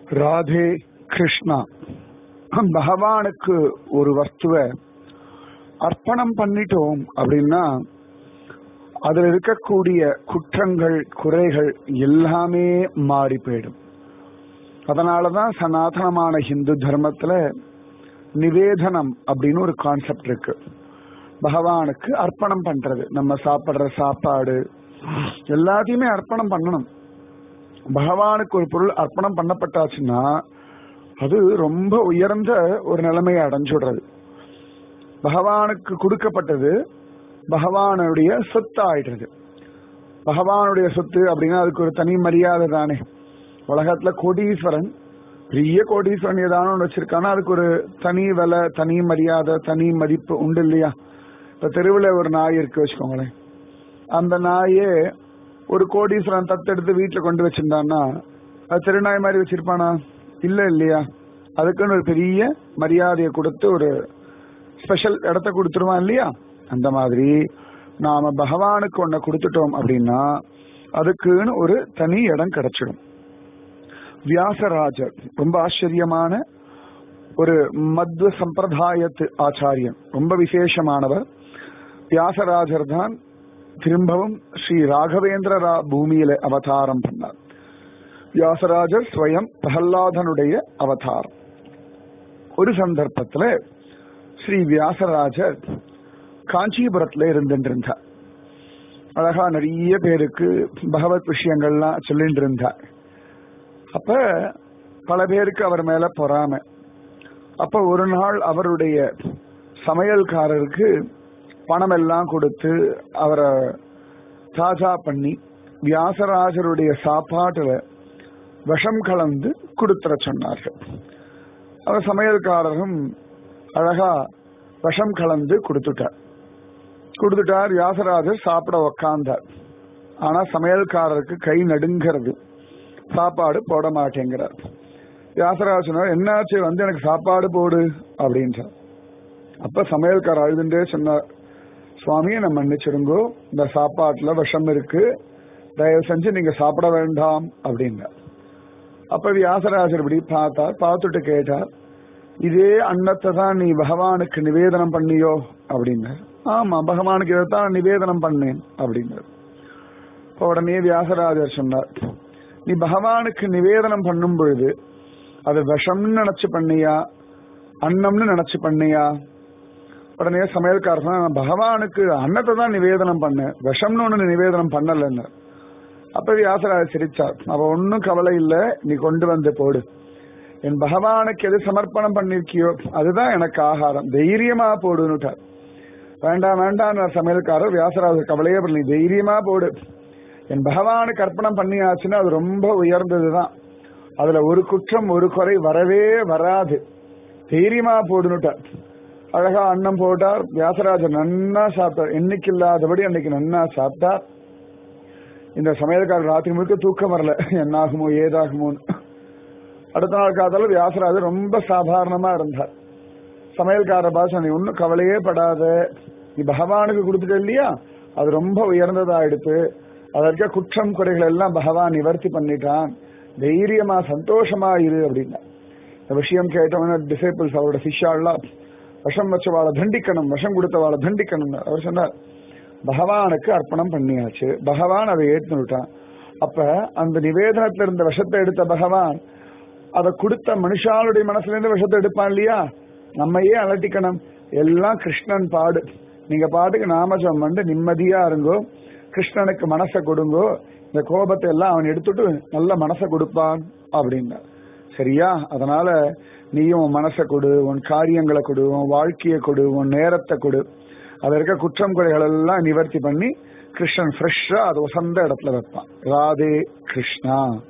ராதே கிருஷ்ணா. பகவானுக்கு ஒரு வஸ்துவை அர்ப்பணம் பண்ணிட்டோம் அப்படின்னா அதுல இருக்கக்கூடிய குற்றங்கள் குறைகள் எல்லாமே மாறி போயிடும். அதனாலதான் சனாதனமான ஹிந்து தர்மத்துல நிவேதனம் அப்படின்னு ஒரு கான்செப்ட் இருக்கு. பகவானுக்கு அர்ப்பணம் பண்றது, நம்ம சாப்பிடுற சாப்பாடு எல்லாத்தையுமே அர்ப்பணம் பண்ணணும். பகவானுக்கு ஒரு பொருள் அர்ப்பணம் பண்ணப்பட்டாச்சுன்னா அது ரொம்ப உயர்ந்த ஒரு நிலைமையை அடைஞ்சுடுறது. பகவானுக்கு கொடுக்கப்பட்டது பகவானுடைய சொத்து ஆயிடுறது. பகவானுடைய சொத்து அப்படின்னா அதுக்கு ஒரு தனி மரியாதை தானே. உலகத்துல கோடீஸ்வரன், பெரிய கோடீஸ்வரன் ஏதானு ஒன்று வச்சிருக்கானா அதுக்கு ஒரு தனி விலை, தனி மரியாதை, தனி மதிப்பு உண்டு இல்லையா? இப்ப தெருவில் ஒரு நாய் இருக்கு வச்சுக்கோங்களேன். அந்த நாயே ஒரு கோடீஸ்வரன் தத்தெடுத்து வீட்டுல கொண்டு வச்சிருந்தான்னா அது திருநாய் மாதிரி வச்சிருப்பானா? இல்ல இல்லையா? அதுக்குன்னு ஒரு பெரிய மரியாதையை கொடுத்து ஒரு ஸ்பெஷல் இடத்த கொடுத்துருவான் இல்லையா? அந்த மாதிரி நாம பகவானுக்கு ஒன்ன கொடுத்துட்டோம் அப்படின்னா அதுக்குன்னு ஒரு தனி இடம் கிடைச்சிடும். வியாசராஜர் ரொம்ப ஆச்சரியமான ஒரு மத்வ சம்பிரதாயத்து ஆச்சாரியன், ரொம்ப விசேஷமானவர். வியாசராஜர் தான் திரும்பவும் ஸ்ரீ ராகவேந்திர பூமியில அவதாரம் பண்ணார். வியாசராஜர் ஸ்வயம் பிரஹ்லாதனுடைய அவதாரம். ஒரு சந்தர்ப்பத்துல ஸ்ரீ வியாசராஜர் காஞ்சிபுரத்துல இருந்துருந்தார். அழகா நிறைய பேருக்கு பகவத் விஷயங்கள்லாம் சொல்லிட்டு இருந்தார். அப்ப பல பேருக்கு அவர் மேல பொறாமை. அப்ப ஒரு நாள் அவருடைய சமையல்காரருக்கு பணம் எல்லாம் கொடுத்து அவரை தாஜா பண்ணி வியாசராஜருடைய சாப்பாட்டுல விஷம் கலந்து கொடுத்துற சொன்னார்கள். அவர் சமையல்காரரும் அழகா விஷம் கலந்து கொடுத்துட்டார். வியாசராஜர் சாப்பிட உக்காந்தார். ஆனா சமையல்காரருக்கு கை நடுங்கிறது, சாப்பாடு போட மாட்டேங்கிறார். வியாசராஜர் என்னாச்சு, வந்து எனக்கு சாப்பாடு போடு அப்படின்றார். அப்ப சமையல்காரர் அழுதுண்டே சொன்னார், சுவாமியை நம்ம மன்னிச்சிருங்கோ, இந்த சாப்பாட்டுல விஷம் இருக்கு, தயவு செஞ்சு நீங்க சாப்பிட வேண்டாம் அப்படின்னார். அப்ப வியாசராஜர் இப்படி பார்த்தார், பார்த்துட்டு கேட்டார், இதே அன்னத்தை தான் நீ பகவானுக்கு நிவேதனம் பண்ணியோ அப்படின்னார். ஆமா, பகவானுக்கு இதைத்தான் நிவேதனம் பண்ணேன் அப்படின்னார். உடனே வியாசராஜர் சொன்னார், நீ பகவானுக்கு நிவேதனம் பண்ணும் பொழுது அது விஷம்னு நினைச்சு பண்ணியா, அன்னம்னு நினைச்சு பண்ணியா? உடனே சமையல்காரர் நான் பகவானுக்கு அன்னத்தை தான் நிவேதனம் பண்ணேன், விஷம்னு ஒண்ணு நிவேதனம் பண்ணலன்னு. அப்ப வியாசராஜர் சிரிச்சார். அவ ஒன்னும் கவலை இல்லை, நீ கொண்டு வந்து போடு. என் பகவானுக்கு எது சமர்ப்பணம் பண்ணிருக்கியோ அதுதான் எனக்கு ஆகாரம், தைரியமா போடுன்னுட்டார். வேண்டாம் வேண்டாம் சமையல்காரர். வியாசராஜர் கவலையே பண்ணி, தைரியமா போடு, என் பகவானுக்கு அர்ப்பணம் பண்ணியாச்சுன்னா அது ரொம்ப உயர்ந்ததுதான், அதுல ஒரு குற்றம் ஒரு குறை வரவே வராது, தைரியமா போடுன்னுட்டார். அழகா அன்னம் போட்டார். வியாசராஜர் நன்னா சாப்பிட்டார், என்னைக்கு இல்லாதபடி அன்னைக்கு நன்னா சாப்பிட்டார். இந்த சமையல்காரர் ராத்திரி முழுக்க தூக்கம் வரல, என்னாகுமோ ஏதாகுமோன்னு. அடுத்த நாள் காத்தால வியாசராஜர் ரொம்ப சாதாரணமா இருந்தார். சமையல்கார பாஷா, நீ ஒன்னும் கவலையே படாத, நீ பகவானுக்கு கொடுத்துட்ட இல்லையா, அது ரொம்ப உயர்ந்ததா எடுத்து அதற்க குற்றம் குறைகள் எல்லாம் பகவான் நிவர்த்தி பண்ணிட்டான், தைரியமா சந்தோஷமா இரு அப்படின்னா. இந்த விஷயம் கேட்டவன டிசைபிள்ஸ், அவரோட சிஷ்யாலாம் விஷம் வச்சவாளை தண்டிக்கணும், விஷம் கொடுத்தவாளை தண்டிக்கணும். அவர் சொன்னார், பகவானுக்கு அர்ப்பணம் பண்ணியாச்சு, பகவான் அதை ஏற்றுட்டான். அப்ப அந்த நிவேதனத்துல இருந்த விஷத்தை எடுத்த பகவான் அதை கொடுத்த மனுஷாளுடைய மனசுல இருந்து விஷத்தை எடுப்பான் இல்லையா? நம்மையே அலட்டிக்கணும், எல்லாம் கிருஷ்ணன் பாடு, நீங்க பாட்டுக்கு நாமஜம் வந்து நிம்மதியா இருங்கோ, கிருஷ்ணனுக்கு மனசை கொடுங்கோ, இந்த கோபத்தை எல்லாம் அவன் எடுத்துட்டு நல்ல மனசை கொடுப்பான் அப்படின்னா. சரியா? அதனால நீயும் உன் மனசை கொடு, உன் காரியங்களை கொடு, உன் வாழ்க்கையை கொடு, உன் நேரத்தை கொடு, அதுல இருக்க குற்றம் குறைகள் எல்லாம் நிவர்த்தி பண்ணி கிருஷ்ணன் ஃப்ரெஷ்ஷா அது வசந்த இடத்துல வைப்பான். ராதே கிருஷ்ணா.